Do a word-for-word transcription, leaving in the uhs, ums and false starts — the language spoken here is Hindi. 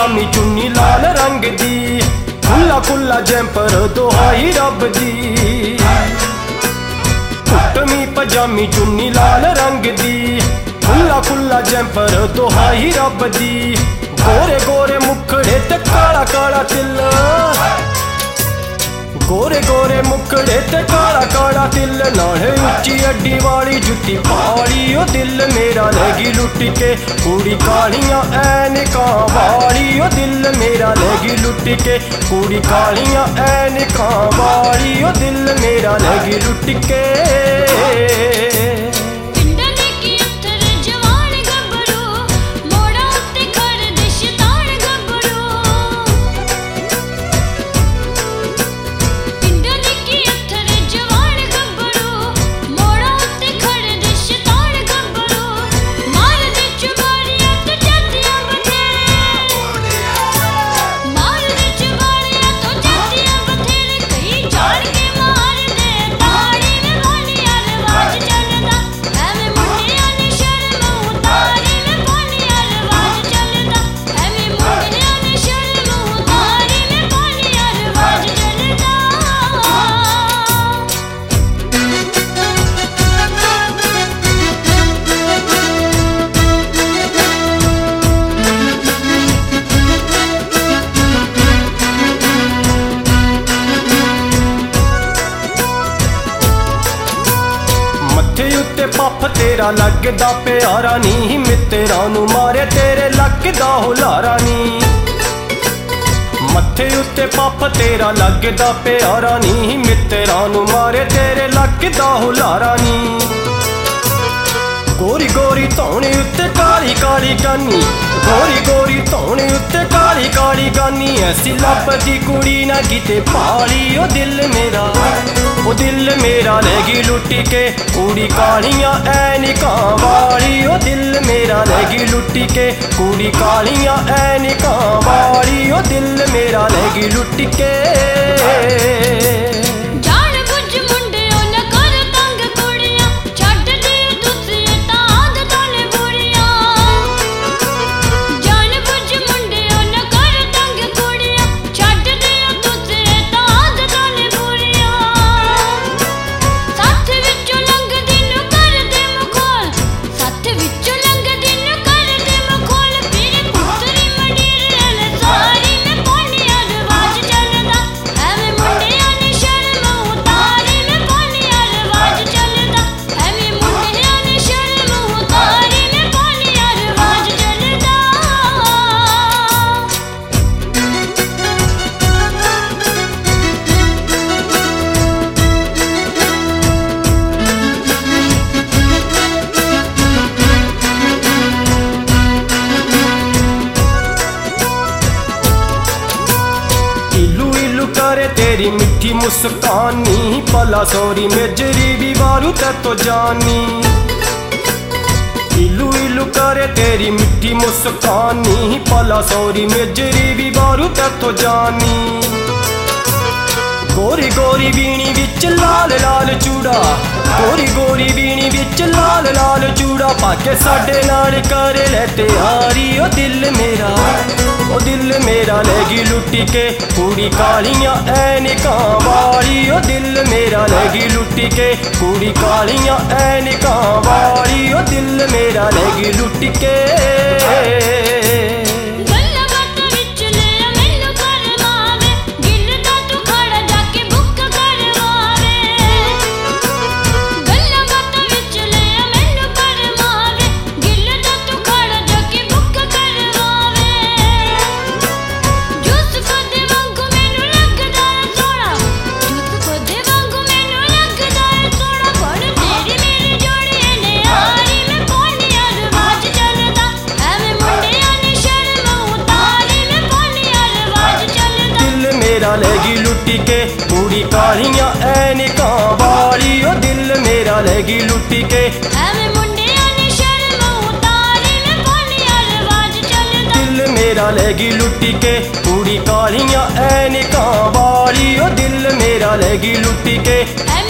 पजामी चुन्नी लाल रंग दी, खुला खुला जैंपर दुहाई रब दी। कुटमी पजामी चुन्नी लाल रंग दी, खुला खुला जैंपर दुहाई रब दी। गोरे गोरे मुखड़े ते काला काला तिल, गोरे गोरे मुखड़े ते काला काला तिल। नाले उच्ची अड्डी वाली जुत्ती पाली, ओ दिल मेरा लेगी लुट के। कुड़ी कालियां ऐनकां वाली, ओ दिल मेरा लेगी लुट के। कुड़ी कालियां ऐनकां वाली, ओ दिल मेरा लेगी लुट के। पफ तेरा लगदा प्यारा नी, मित्तरां नू मारे तेरे लगदा हुलारा नी। मत्थे उत्ते पफ तेरा लगदा प्यारा नी, मित्तरां नू मारे तेरे लगदा हुलारा नी। गोरी गोरी धौनी उत्ते काली काली गानी, गोरी गोरी धौनी उत्ते काली काली गानी। ऐसी लभदी कुड़ी ना किते पाली, ओ दिल मेरा ओ दिल मेरा लेगी लुट के। कुड़ी कालियां ऐनकां वाली, ओ दिल मेरा लेगी लुट के। कुड़ी कालियां ऐनकां वाली, ओ दिल मेरा लेगी लुट के। तेरी मिठी मुस्कानी, भला सोरी मेजरी भी वारू ते तो जानी। इलू इलू करे तेरी मिठी मुस्कानी, भला सोरी मेजरी भी वारू ते तो जानी। गोरी गोरी बीणी विच लाल लाल चूड़ा, गोरी गोरी बीणी विच लाल लाल चूड़ा। पाके साडे नाल करे ले तैयारी, ओ दिल मेरा ओ दिल मेरा लेगी लुट के। कुड़ी कालियां ऐनकां वाली, ओ दिल मेरा लेगी लुट के। कुड़ी कालियां ऐनकां वाली, ओ दिल मेरा लेगी लुट के। लेगी लुट के। कुड़ी कालियां ऐनकां वाली, ओ दिल मेरा लेगी लुट के। दिल मेरा लेगी लुट के। कुड़ी कालियां ऐनकां वाली, ओ दिल मेरा लेगी लुट के।